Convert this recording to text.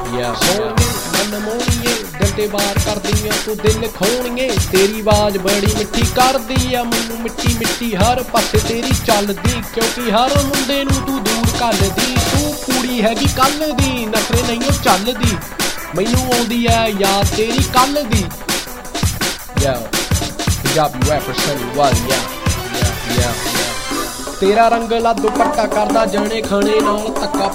ਮਨਮੋਹਣੀਏ ਦਿਲ ਤੇ ਵਾਰ ਕਰਦੀਆਂ ਤੂੰ ਦਿਲ ਖੋਣੀਏ ਤੇਰੀ ਆਵਾਜ਼ ਬੜੀ ਮਿੱਠੀ ਕਰਦੀ ਆ ਮੈਨੂੰ ਮਿੱਟੀ ਮਿੱਟੀ ਹਰ ਪਾਸੇ ਤੇਰੀ ਚੱਲਦੀ ਕਿਉਂਕਿ ਹਰ ਮੁੰਡੇ ਨੂੰ ਤੂੰ ਦੂਰ ਘੱਲਦੀ ਤੂੰ ਕੁੜੀ ਹੈਗੀ ਕੱਲ ਦੀ ਨਖਰੇ ਨਹੀਂ ਉਹ ਚੱਲਦੀ ਮੈਨੂੰ ਆਉਂਦੀ ਐ ਯਾਦ ਤੇਰੀ ਕੱਲ ਦੀ ਪੰਜਾਬੀ ਰੈਪਰ ਸਨੀ ਵਾਲ ਤੇਰਾ ਰੰਗਲਾ ਦੁਪੱਟਾ ਕਰਦਾ ਜਾਣੇ ਖਾਣੇ ਨਾਲ ਧੱਕਾ